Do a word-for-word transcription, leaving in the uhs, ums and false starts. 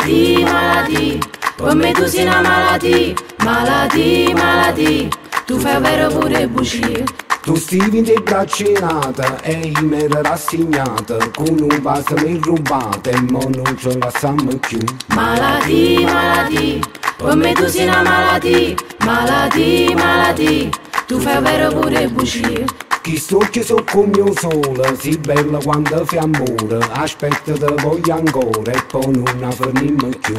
Maladì, maladì, per me tu sei una maladì. Maladì, maladì, tu fai vero pure bugie. Tu stivi in braccinata e io mi ero rassegnata, con un vaso mi rubata e mo non ce la lasciamo più. Maladì, maladì, per me tu sei una maladì. Maladì, maladì, tu fai vero pure bugie. Chi strucchi so come il sole, si bella quando fa amore, aspetta te voglio ancora e poi non la fermiamo più.